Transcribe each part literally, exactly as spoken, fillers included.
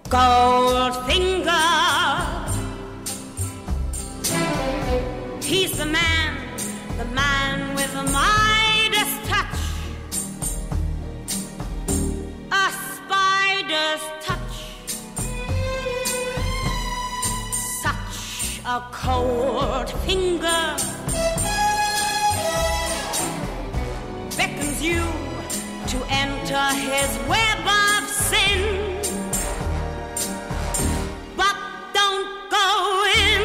Goldfinger, he's the man, the man with the Midas touch, a spider's touch, such a cold finger beckons you to enter his web of sin. But don't go in.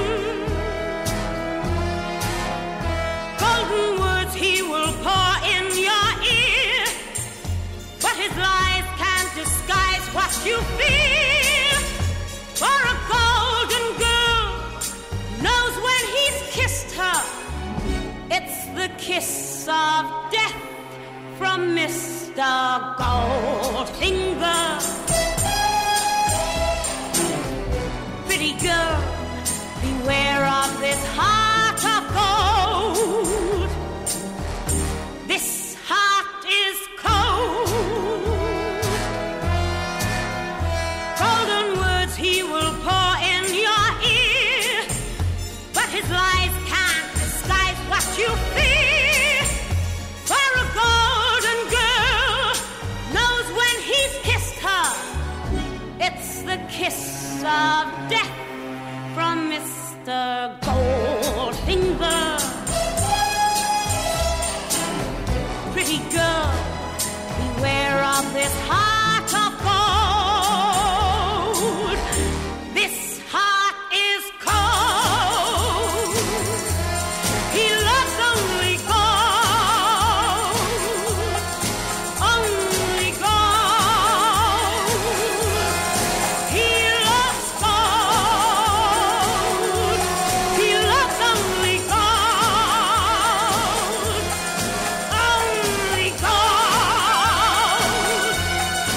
Golden words he will pour in your ear, but his lies can't disguise what you feel. For a golden girl knows when he's kissed her, it's the kiss of death from Mister Goldfinger. Pretty girl, beware of this heart of gold. This heart is cold. Golden words he will pour in your ear, but his lies can't disguise what you feel. For a golden girl knows when he's kissed her, it's the kiss of death from Mister Goldfinger. Pretty girl, beware of this heart of gold. This heart is cold. He loves only gold, only gold. He loves gold. He loves only gold, only gold.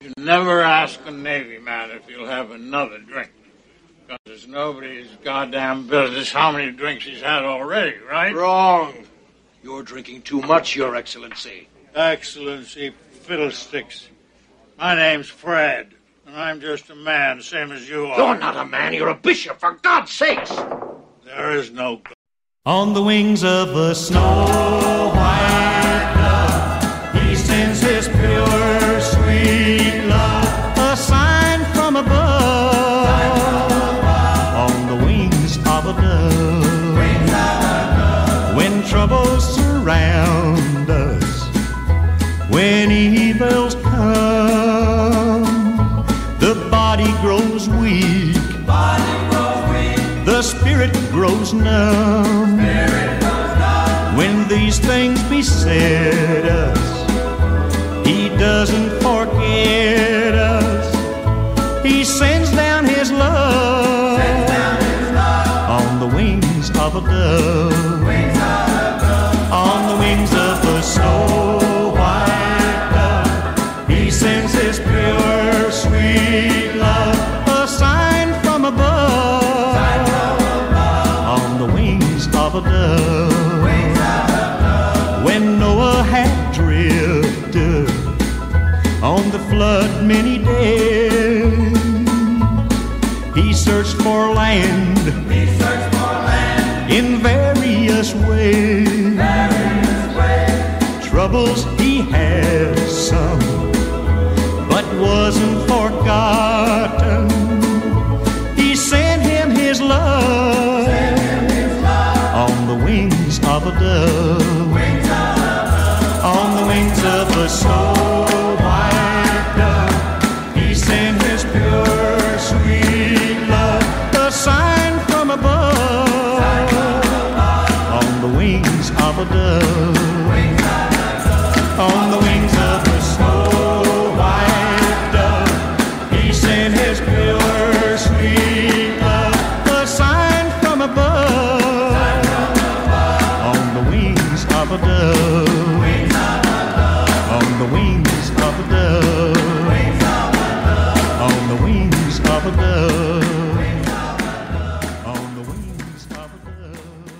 You never ask a Navy man if he'll have another drink. Because it's nobody's goddamn business how many drinks he's had already, right? Wrong. You're drinking too much, Your Excellency. Excellency fiddlesticks. My name's Fred, and I'm just a man, same as you are. You're not a man, you're a bishop, for God's sakes! There is no... On the wings of a snow white dove, he sends his pure, sweet love, a sign from above. On the wings of a dove, wings of a dove. When troubles surround us, when evils come, the body grows weak, body grows weak. The spirit grows numb. Spirit grows numb. When these things beset us, he doesn't forget us. He sends down his love, sends down his love. On the wings of a dove, wings of a dove. On the wings of a snow white dove, he sends his pure, sweet love, a sign from above. Sign from above. On the wings of a dove, wings of a dove. When Noah had drifted on the flood many days, he searched for land, he searched for land in various ways. Various ways. Troubles he had some, but wasn't forgotten. He sent him his love, sent him his love. On the wings of a dove, wings of a dove. On the wings of a snow white dove, he sent his pure, sweet love, a sign from above. Sign from above. On the wings of a dove, wings of a dove. On the wings of a snow white dove, he sent his pure, sweet love, a sign from above. Sign from above. On the wings of a dove, wings of a dove. On the wings of a dove, wings of a dove. On the wings of a dove, wings of a dove. On the wings of a dove.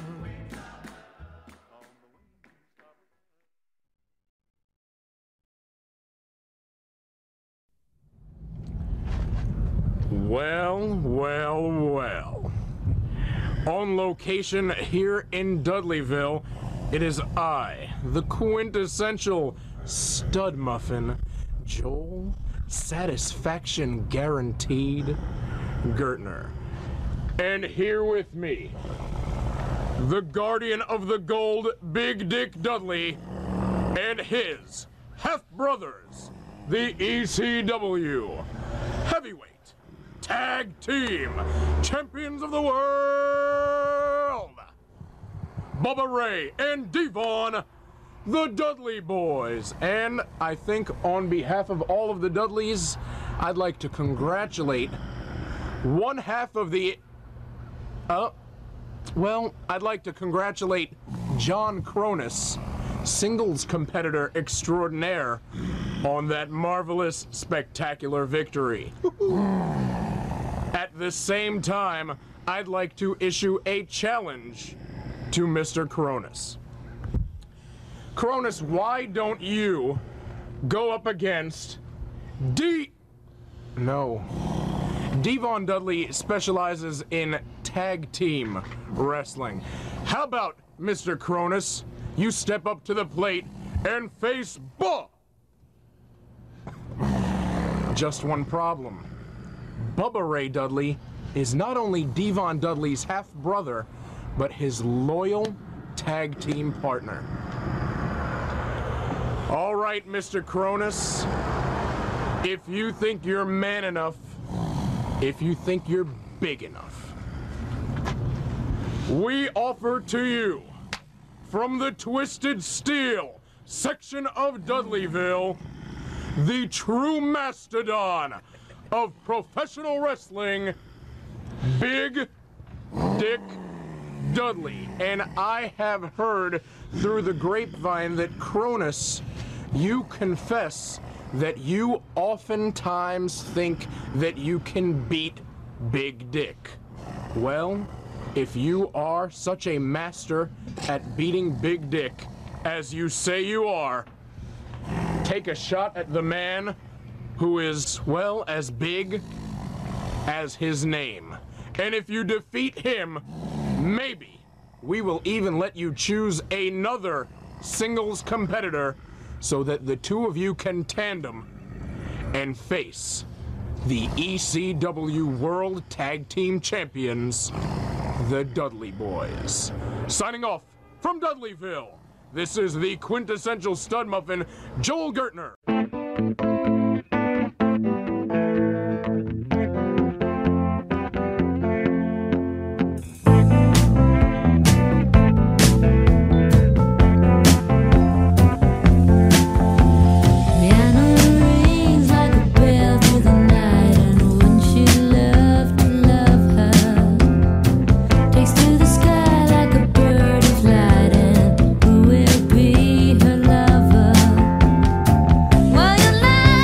Well, well, well. On location here in Dudleyville, it is I, the quintessential stud muffin, Joel Satisfaction Guaranteed Gertner. And here with me, the guardian of the gold, Big Dick Dudley, and his half-brothers, the E C W Heavyweight Tag Team Champions of the World, Bubba Ray and Devon, the Dudley Boys. And I think on behalf of all of the Dudleys, I'd like to congratulate one half of the, uh, well, I'd like to congratulate John Kronus, singles competitor extraordinaire, on that marvelous, spectacular victory. At the same time, I'd like to issue a challenge to Mister Kronus. Kronus, why don't you go up against D... No. Devon Dudley specializes in tag team wrestling. How about, Mister Kronus, you step up to the plate and face Bubba? Just one problem. Bubba Ray Dudley is not only Devon Dudley's half-brother, but his loyal tag team partner. All right, Mister Kronus, if you think you're man enough, if you think you're big enough, we offer to you, from the Twisted Steel section of Dudleyville, the true mastodon of professional wrestling, Big Dick Dudley. And I have heard through the grapevine that Kronus, you confess that you oftentimes think that you can beat Big Dick. Well, if you are such a master at beating Big Dick as you say you are, take a shot at the man who is, well, as big as his name. And if you defeat him, maybe we will even let you choose another singles competitor so that the two of you can tandem and face the E C W World Tag Team Champions, the Dudley Boys. Signing off from Dudleyville, this is the quintessential stud muffin, Joel Gertner. While your life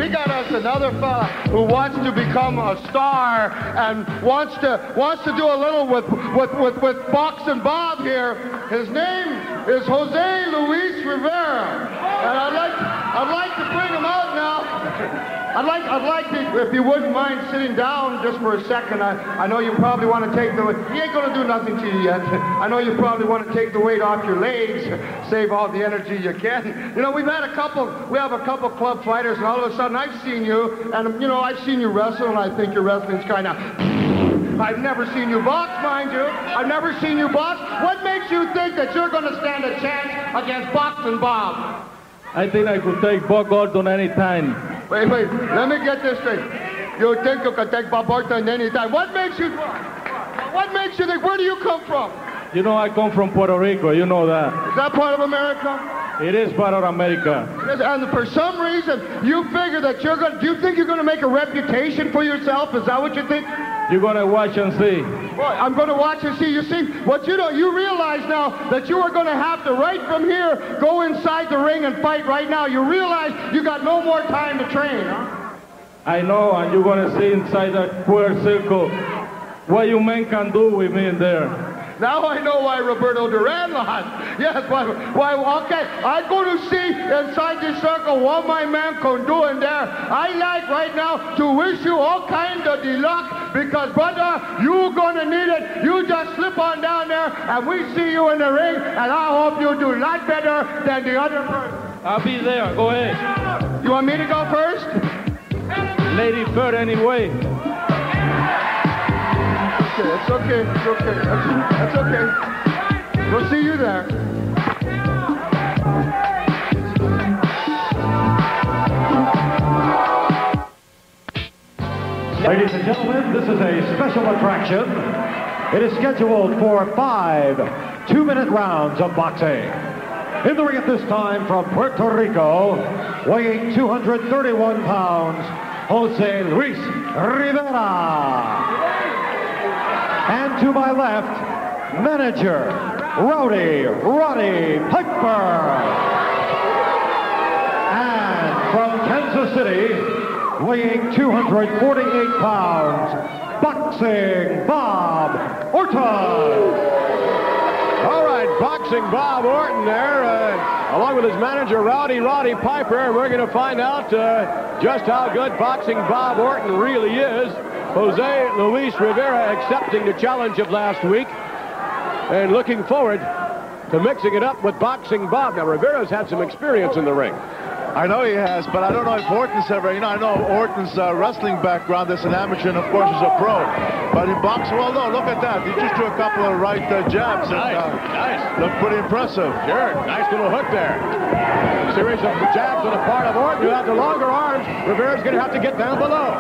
we got us another fella who wants to become a star and wants to wants to do a little with with with, with Boxing Bob here. His name is Jose Luis Rivera, and I'd like I'd like to bring him out now. I'd like, I'd like to, if you wouldn't mind sitting down just for a second. I, I know you probably want to take the, he ain't going to do nothing to you yet. I know you probably want to take the weight off your legs, save all the energy you can. You know, we've had a couple, we have a couple club fighters, and all of a sudden I've seen you, and you know, I've seen you wrestle, and I think your wrestling's kind of, I've never seen you box, mind you. I've never seen you box. What makes you think that you're going to stand a chance against Boxing Bob? I think I could take Bob Orton anytime. Wait, wait, let me get this straight. You think you can take Bob Orton anytime? What makes you, what makes you think, where do you come from? You know, I come from Puerto Rico, you know that. Is that part of America? It is part of America. And for some reason, you figure that you're going to, do you think you're going to make a reputation for yourself? Is that what you think? You're going to watch and see. Well, I'm going to watch and see. You see, what you know, you realize now that you are going to have to, right from here, go inside the ring and fight right now. You realize you got no more time to train, huh? I know, and you're going to see inside that square circle what you men can do with me in there. Now I know why Roberto Duran lost. Yes, why, why, okay, I'm going to see inside this circle what my man can do in there. I like right now to wish you all kinds of de luck because, brother, you're going to need it. You just slip on down there and we see you in the ring and I hope you do a lot better than the other person. I'll be there. Go ahead. You want me to go first? Lady first anyway. Okay, it's okay, it's okay, that's, that's okay. We'll see you there. Ladies and gentlemen, this is a special attraction. It is scheduled for five two-minute rounds of boxing. In the ring at this time from Puerto Rico, weighing two hundred thirty-one pounds, Jose Luis Rivera. And to my left, manager, Rowdy Roddy Piper. And from Kansas City, weighing two hundred forty-eight pounds, Boxing Bob Orton. All right, Boxing Bob Orton there, uh, along with his manager, Rowdy Roddy Piper. And we're going to find out uh, just how good Boxing Bob Orton really is. Jose Luis Rivera accepting the challenge of last week and looking forward to mixing it up with Boxing Bob. Now, Rivera's had some experience in the ring. I know he has, but I don't know if Orton's ever, you know, I know Orton's uh, wrestling background as an amateur and, of course, as a pro. But in boxing, well, no, look at that. He just threw a couple of right uh, jabs. Nice, and, uh, nice. Looked pretty impressive. Sure, nice little hook there. A series of jabs on the part of Orton, who has the longer arms. Rivera's going to have to get down below.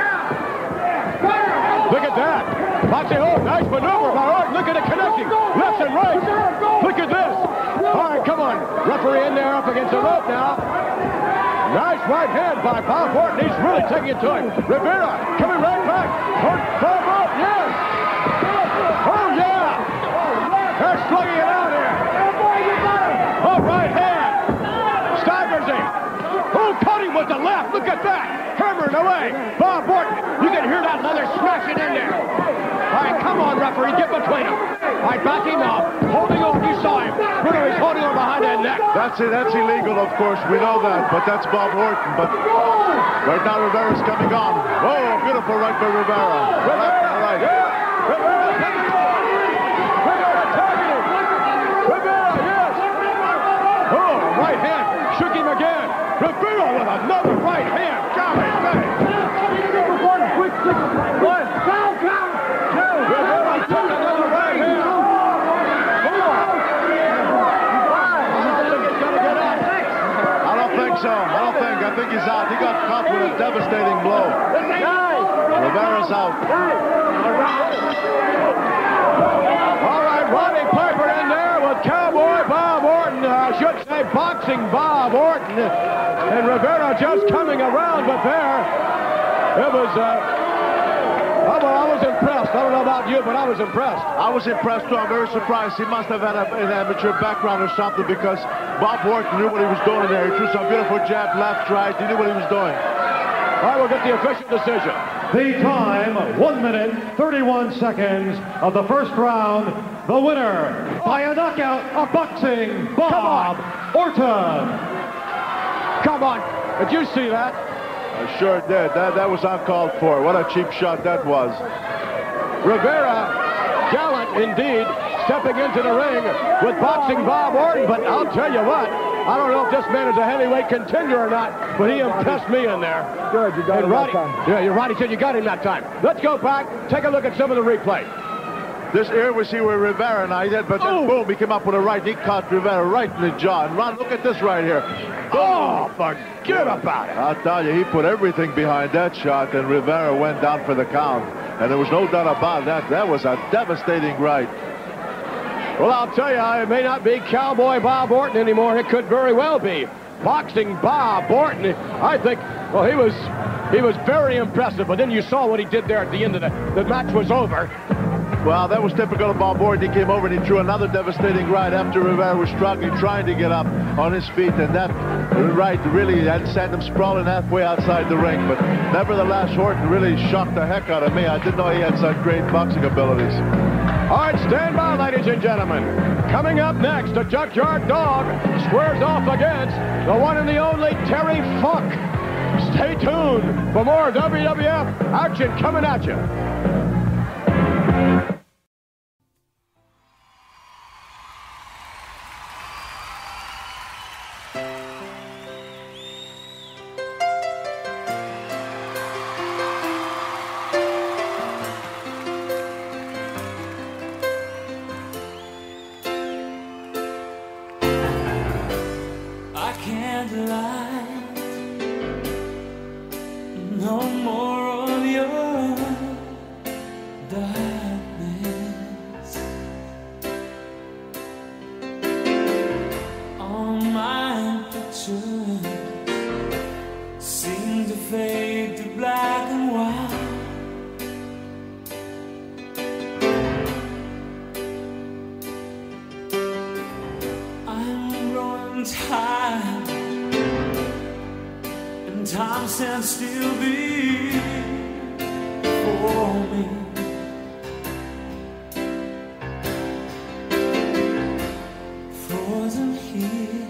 Look at that. Boxing, oh, nice maneuver by Orton. Look at it connecting. Left and right. Look at this. All right, come on. Referee in there up against the rope now. Nice right hand by Bob Orton. He's really taking it to him. Rivera coming right back. Bob Orton, yes. Oh, yeah. They're slugging it out here. Oh, right hand. Staggers him. Oh, cutting with the left. Look at that. Hammering away. Bob Orton. You can hear that leather smashing in there. All right, come on, referee. Get between them. All right, back him up. Holding on. You saw him. Bruno is holding on behind that neck. That's it. That's illegal, of course. We know that. But that's Bob Orton. But right now, Rivera's coming on. Whoa, beautiful right by Rivera. Rivera. All right. Yeah. Rivera taking it. Rivera targeting. Rivera, yes. Oh, right hand. Shook him again. Rivera with another right hand. Golly, man. Quick, quick, one. Count, count. Two. Rivera took another right hand. Four. Five. I don't think he's going to get up. I don't think so. I don't think. I think he's out. He got caught with a devastating blow. Rivera's out. All right, Roddy Piper in there with Cowboy Bob Orton. I should say Boxing Bob Orton. And Rivera just coming around, but there, it was, uh, oh, well, I was impressed. I don't know about you, but I was impressed. I was impressed, too. I'm very surprised. He must have had a, an amateur background or something because Bob Orton knew what he was doing there. He threw some beautiful jab, left, right. He knew what he was doing. All right, we'll get the official decision. The time, one minute, thirty-one seconds of the first round. The winner by a knockout of boxing, Bob Orton. Come on. Did you see that? I sure did. That, that was uncalled for. What a cheap shot that was. Rivera, gallant indeed, stepping into the ring with boxing Bob Orton. But I'll tell you what, I don't know if this man is a heavyweight contender or not, but he impressed me in there. Good, you got and him Roddy, that time. Yeah, you're right. He said you got him that time. Let's go back, take a look at some of the replay. This here was here where Rivera and I did, but then Oh. boom, he came up with a right. He caught Rivera right in the jaw. And Ron, look at this right here. Oh, forget about it. I'll tell you, he put everything behind that shot, and Rivera went down for the count. And there was no doubt about that. That was a devastating right. Well, I'll tell you, it may not be Cowboy Bob Orton anymore. It could very well be boxing Bob Orton. I think, well, he was he was very impressive. But then you saw what he did there at the end of the, the match was over. Well, that was typical of Bob Orton. He came over and he threw another devastating right after Rivera was struggling, trying to get up on his feet. And that right really had sent him sprawling halfway outside the ring. But nevertheless, Orton really shocked the heck out of me. I didn't know he had such great boxing abilities. All right, stand by, ladies and gentlemen. Coming up next, the Junkyard Dog squares off against the one and the only Terry Funk. Stay tuned for more W W F action coming at you. I can't lie. No more of your darkness. All my pictures seem to fade to black and white. I'm growing tired, and time stands still before me. Frozen here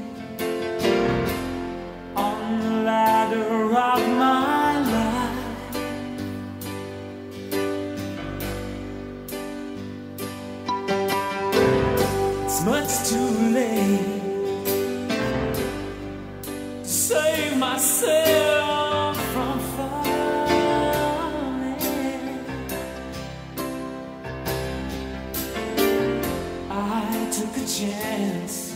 on the ladder of my life. It's much too late to save myself from falling. I took a chance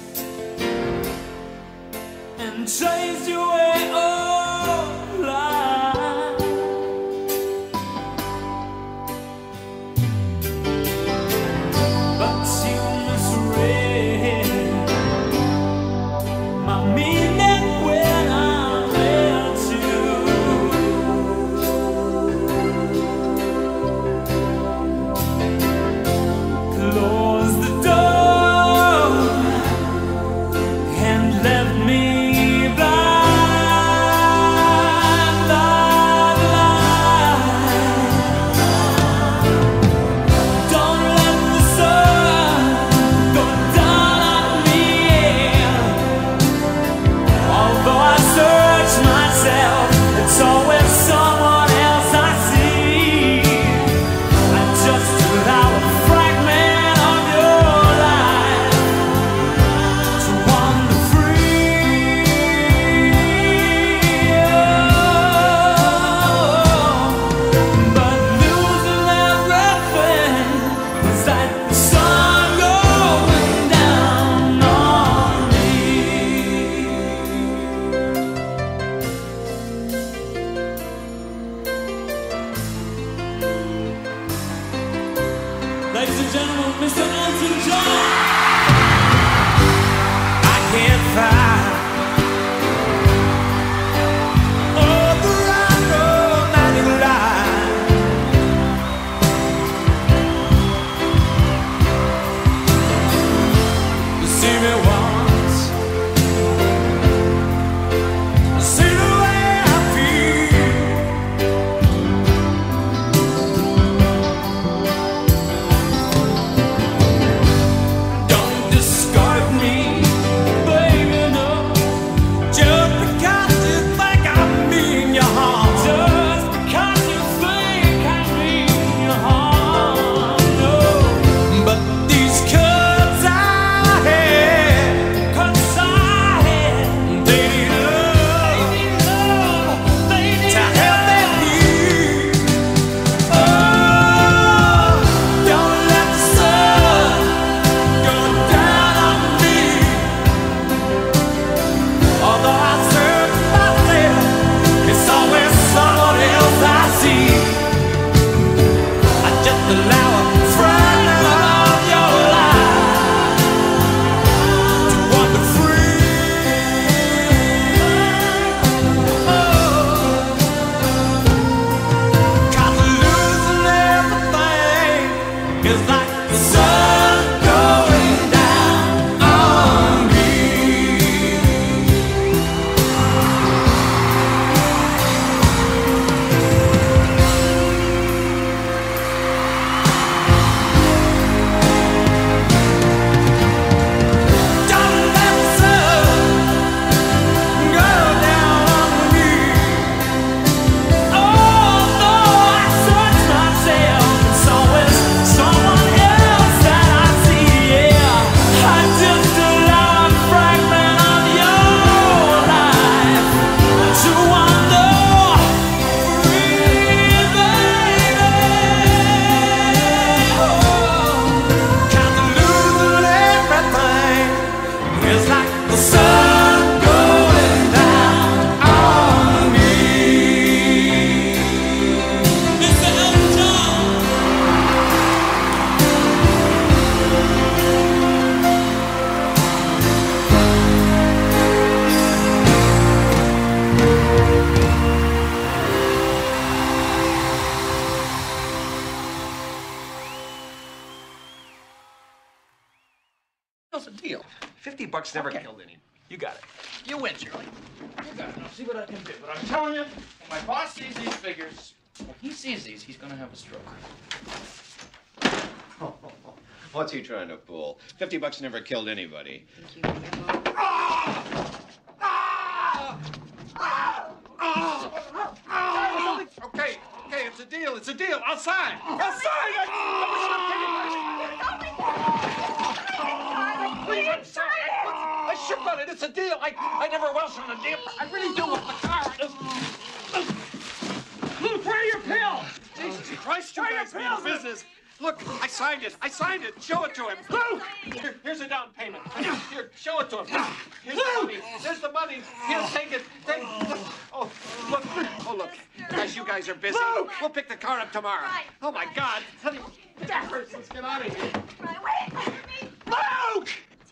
and chased you away all life. But you misread my meaning when I met you. Close the door and left me blind, blind, blind. Don't let the sun go down on me. Although I search myself, it's always someone else I see. I just allow a fragment of your life to wander free. But losing everything is like the sun going down on me. Ladies and gentlemen, Mister Elton John. I can't find all the right romantic line. You see me once, see the way I feel. What's the deal? Fifty bucks never Okay. killed any. You got it. You win, Shirley. You got it. I'll see what I can do. But I'm telling you, when my boss sees these figures, when he sees these, he's gonna have a stroke. What's he trying to fool? Fifty bucks never killed anybody. Okay, okay, it's a deal. It's a deal. I'll sign. I'll sign. Please, I'm sorry. I, I shook on it. It's a deal. I, I never was on a deal. I really do want the car. Where are your pills? Jesus Christ, you Where are guys your mean pills? business. Look, I signed it. I signed it. Show it to him. Lou! Here, here's a down payment. Here, show it to him. Here's the money. There's the money. He'll take it. Take Oh, look. Oh, look. Guys, you guys are busy. Lou! We'll pick the car up tomorrow. Oh, my God. That hurts. Let's get out of here. Luke!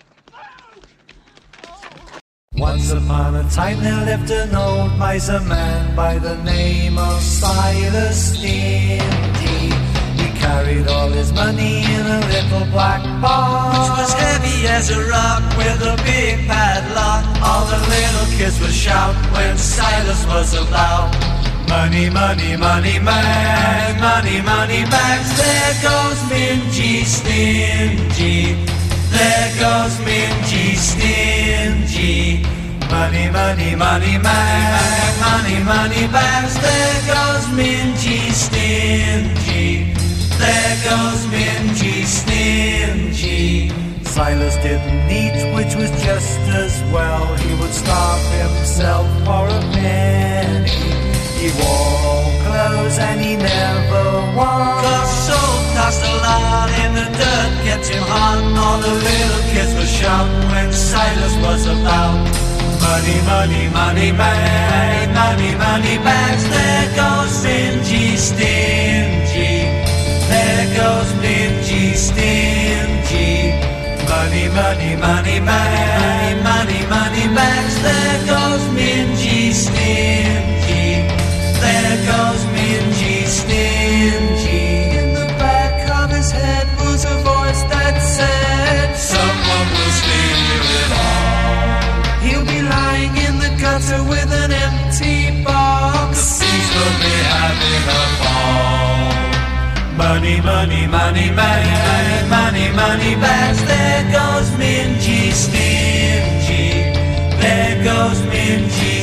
Once upon a time there lived an old miser man by the name of Silas Stingy. He carried all his money in a little black box, which was heavy as a rock with a big padlock. All the little kids would shout when Silas was about. Money, money, money man, money, money bags. There goes Mingy Stingy. There goes Mingy Stingy. Money, money, money man, money, money bags. There goes Mingy Stingy. There goes Mingy Stingy. Silas didn't eat, which was just as well. He would starve himself for a penny. He wore old clothes and he never won, 'cause soap cost a lot and the dirt kept him hot. All the little kids would shout when Silas was about. Money, money, money man, money, money bags. There goes Mingy Stingy. There goes Mingy Stingy. Money, money, money man, money, money bags. There goes Mingy Stingy. There goes Mingy Stingy. In the back of his head was a voice that said, someone will steal it all. He'll be lying in the gutter with an empty box. The thieves will be having a ball. Money, money, money man, money, money bags. There goes Mingy Stingy. There goes Mingy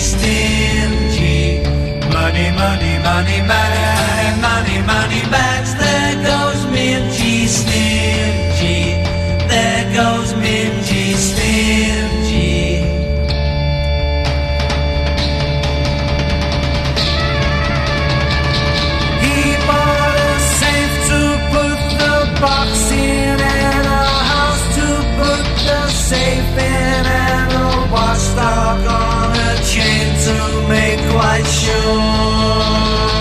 Stingy. Money, money, money man, money, money bags. There goes Mingy Stingy. There goes Mingy Stingy. He bought a safe to put the box in and a house to put the safe in and a watchdog on a chain to make quite sure.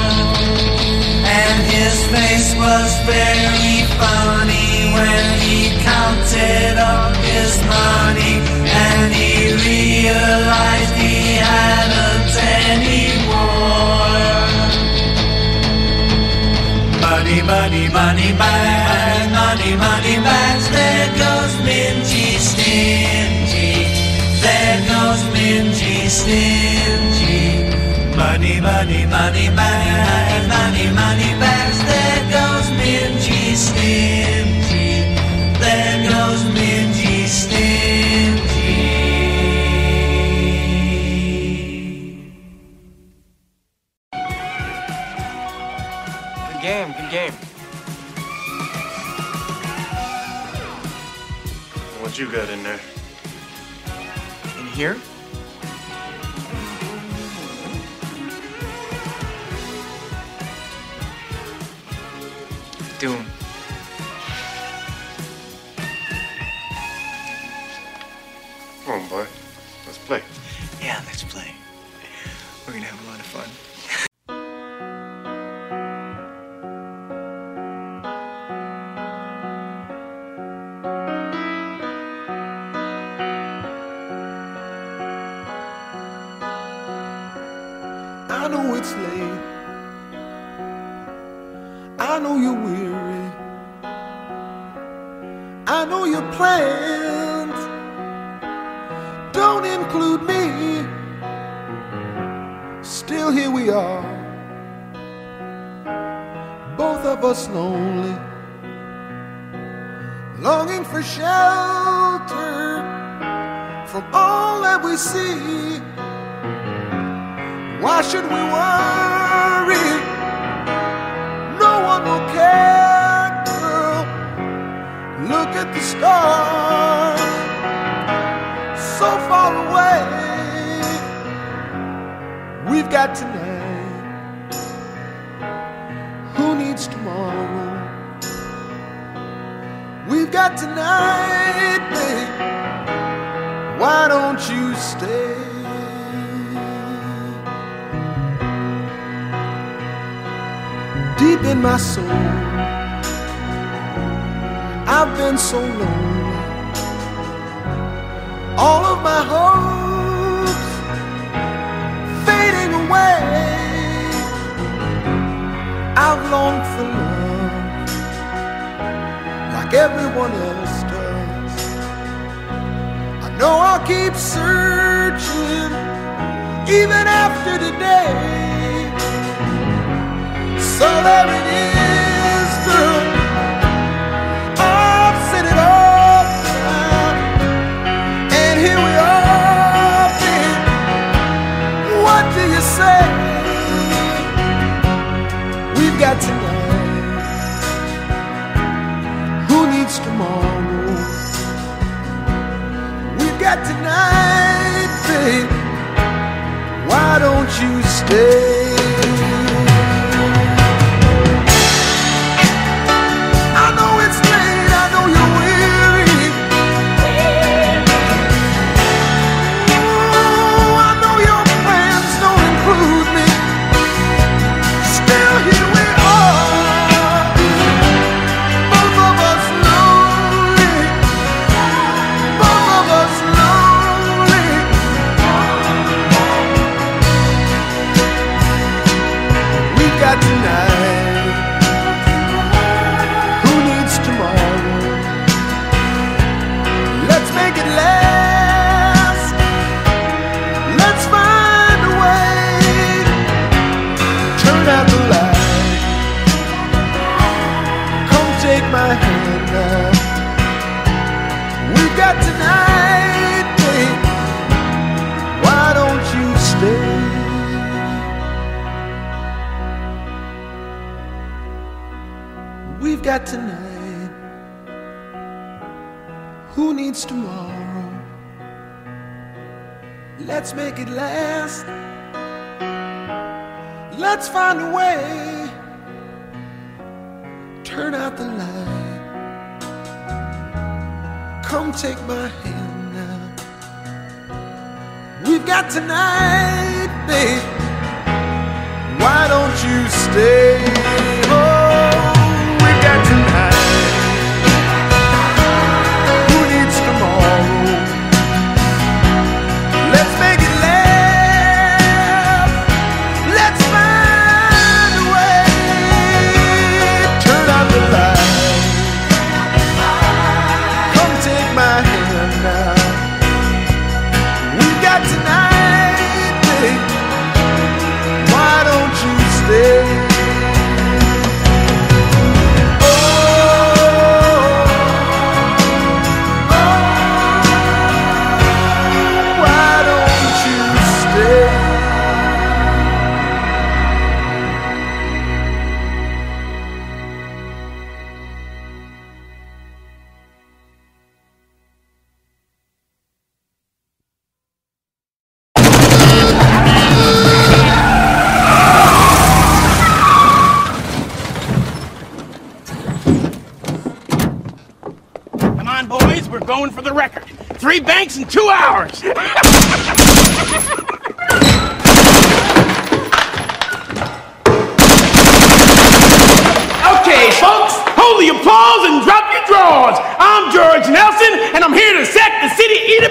And his face was very funny when he counted up his money, and he realized he hadn't any more. Money, money, money man, money, money bags. There goes Mingy Stingy. There goes Mingy Stingy. Money, money, money man, money, money bags. There goes Mingy Stingy. There goes Mingy Stingy. Good game, good game. What you got in there? In here? Doom. Come on, boy. Let's play. Yeah, let's play. We're gonna have a lot of fun. I know it's late. I know you're weary. I know your plans here we are, both of us lonely, longing for shelter from all that we see. Why should we worry? No one will care, girl. Look at the stars, so far away. We've got tonight. Who needs tomorrow? We've got tonight, babe. Why don't you stay? Deep in my soul, I've been so lonely. All of my hopes fading away. I've longed for love like everyone else does. I know I'll keep searching even after today. So there it is, girl. I've said it all down, and here we are, babe. What do you say? We've got tonight. Who needs tomorrow? We've got tonight, babe. Why don't you stay? We've got tonight. Who needs tomorrow? Let's make it last. Let's find a way. Turn out the light. Come take my hand now. We've got tonight, babe. Why don't you stay? Oh. Going for the record. Three banks in two hours. Okay, folks, hold the applause and drop your drawers. I'm George Nelson, and I'm here to set the city Ida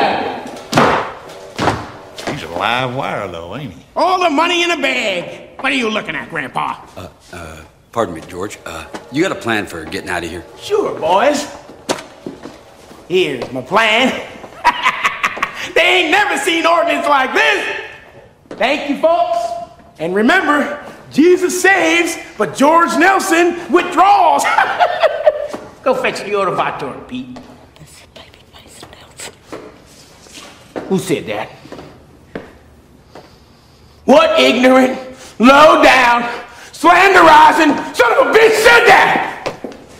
Bina. He's a live wire, though, ain't he? All the money in a bag. What are you looking at, Grandpa? Uh, uh, pardon me, George. Uh, you got a plan for getting out of here? Sure, boys. Here's my plan. They ain't never seen ordinance like this. Thank you, folks. And remember, Jesus saves, but George Nelson withdraws. Go fetch the order Vator, Pete. Who said that? What ignorant, low down, slanderizing son of a bitch said that?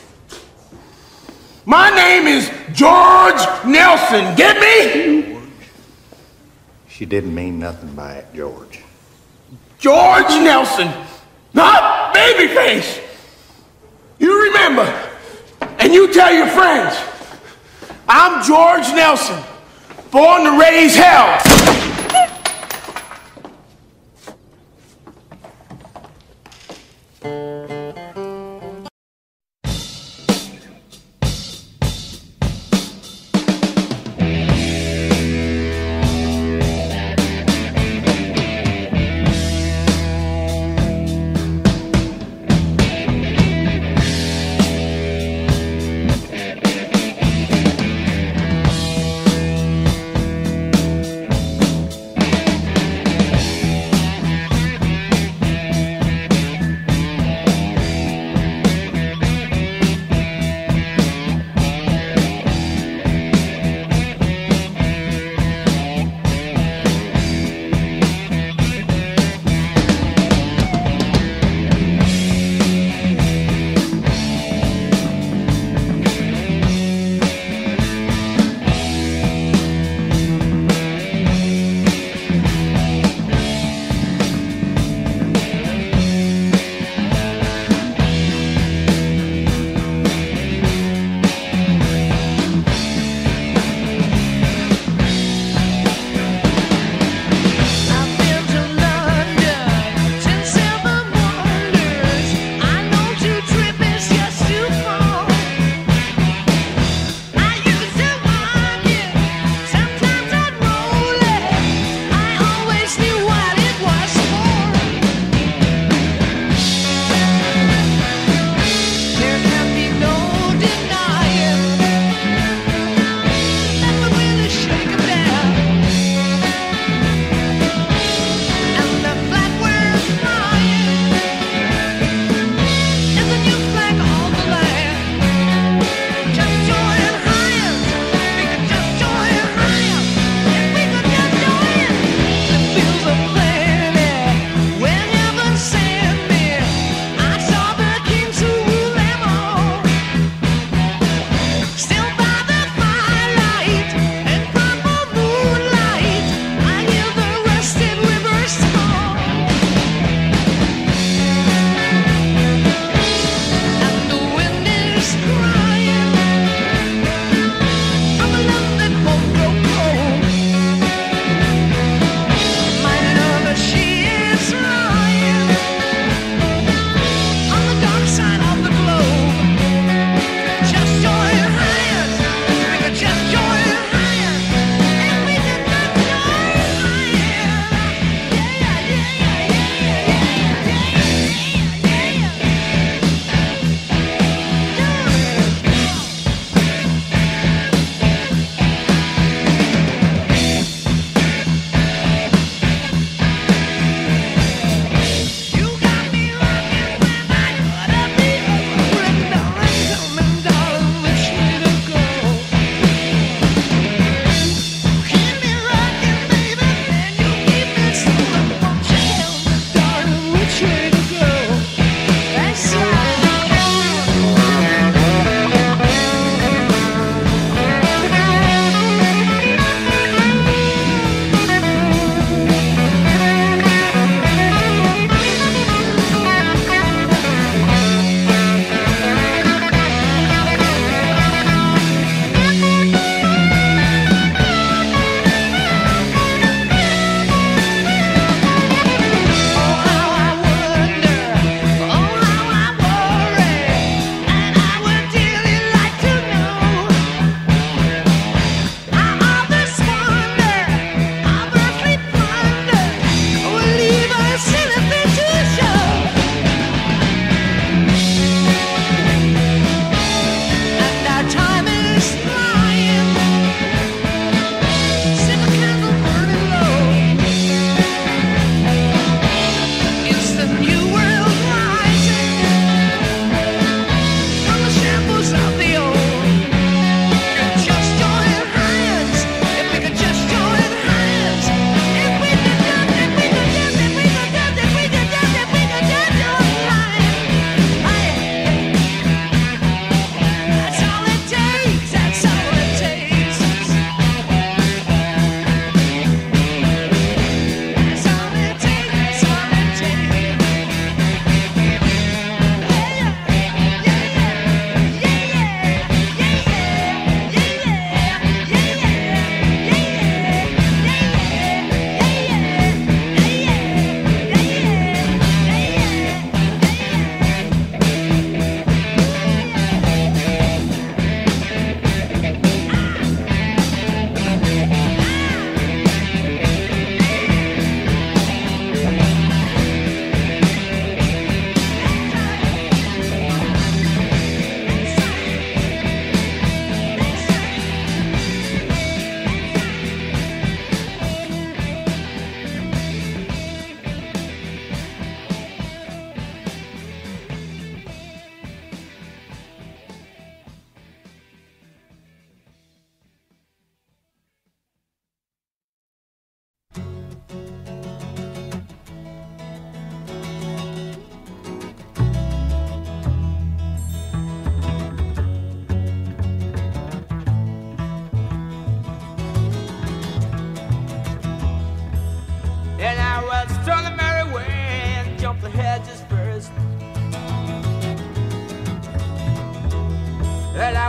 My name is George Nelson. Get me? She didn't mean nothing by it, George. George Nelson, not Babyface. You remember, and you tell your friends, I'm George Nelson, born to raise hell.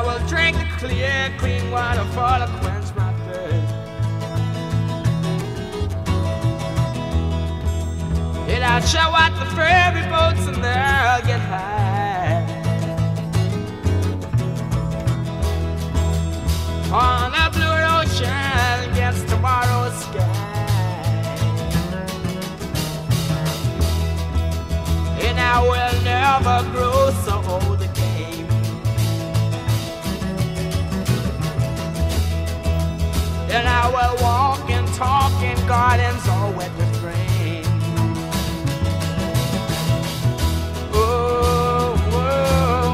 I will drink the clear, clean water for to quench my thirst. And I'll show out the ferry boats and they'll get high on a blue ocean against tomorrow's sky. And I will never grow so old again. And I will walk and talk in gardens all wet with rain. Oh, oh.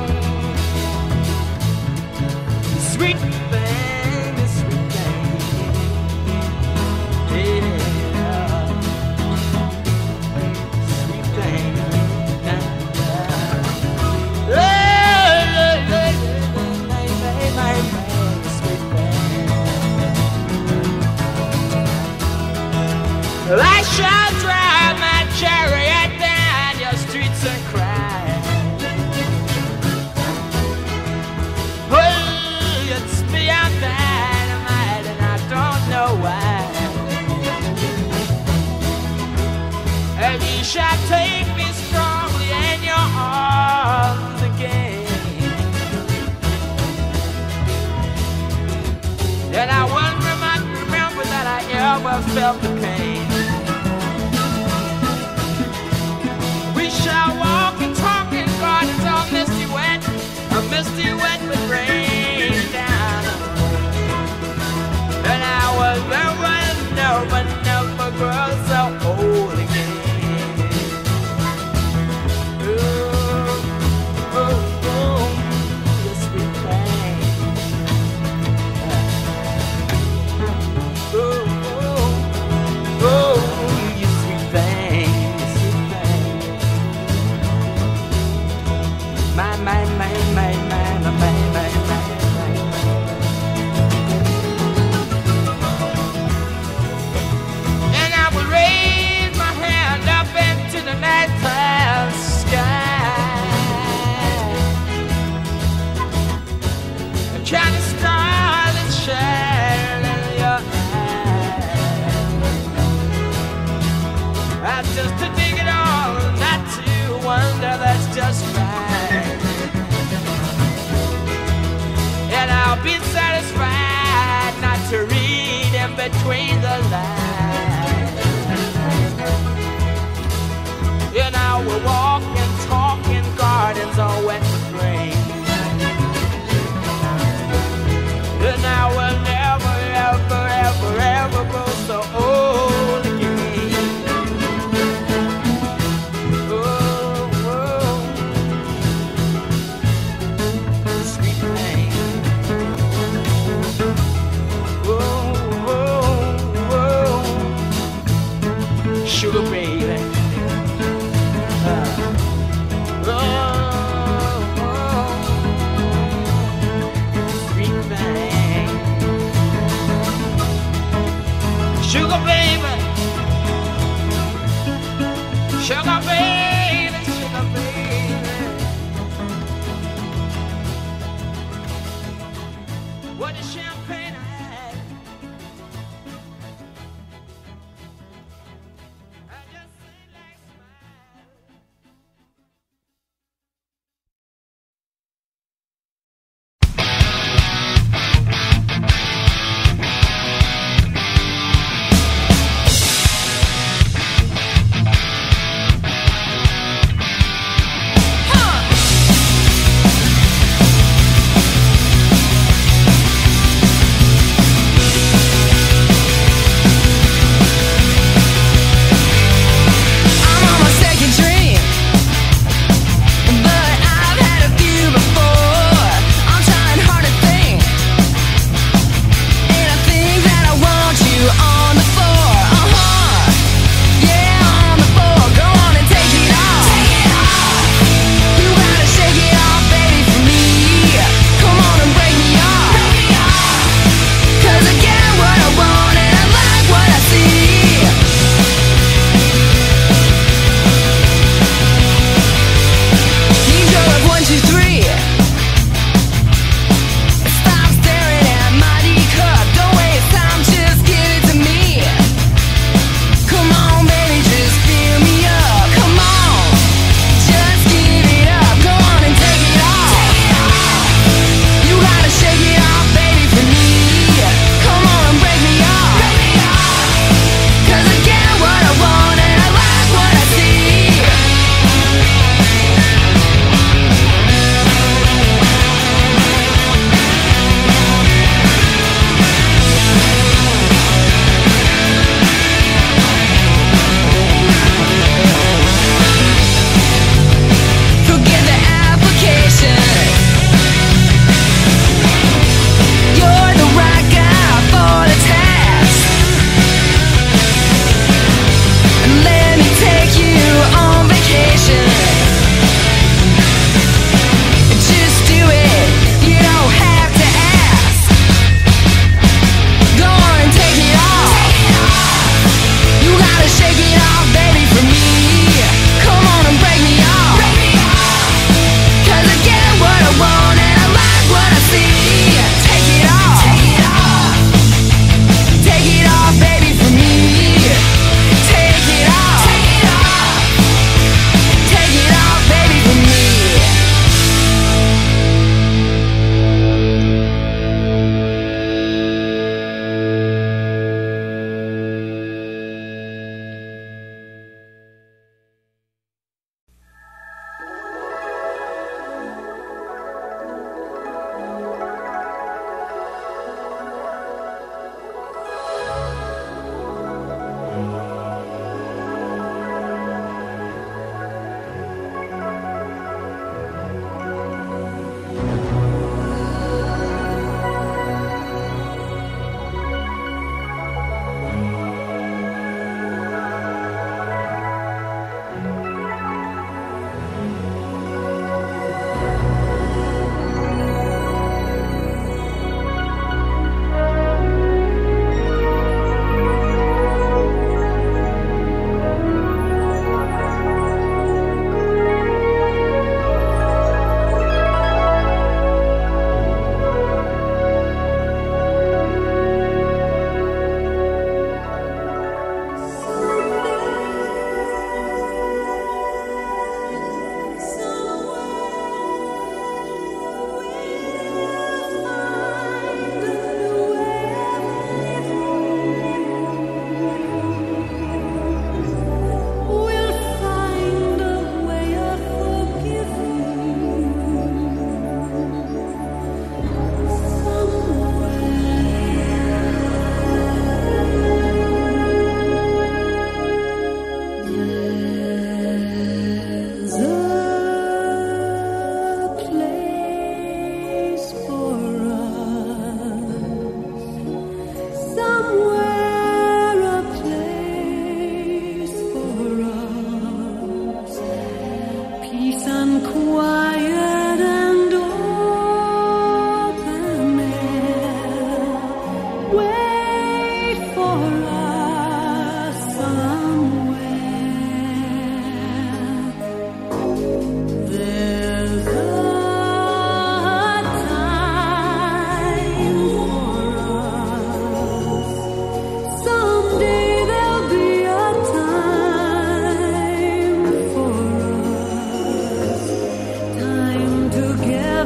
Sweet thing, sweet thing. Yeah. Sweet thing. I shall drive my chariot down your streets and cry. Oh, it's beyond dynamite and I don't know why. And you shall take me strongly in your arms again. And I will remind, remember that I ever felt the pain. We shall walk and talk in gardens all misty wet, a misty wet with rain down. And I will never, never, never grow so old again. Ooh, ooh, ooh, the sweet thing. Ooh, ooh, ooh, you sweet thing, sweet thing. My, my, my, my, my, my, my, my, my, and I will raise my hand up into the nighttime sky and try to start and shine in your eyes. I just to dig it all, not to wonder, that's just right. And I'll be satisfied not to read in between the lines. And I will walk and talk in gardens all wet with rain. And I will never, ever, ever, ever grow so old again. Oh, oh, sweet thing. Oh, oh, oh.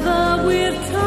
Together we've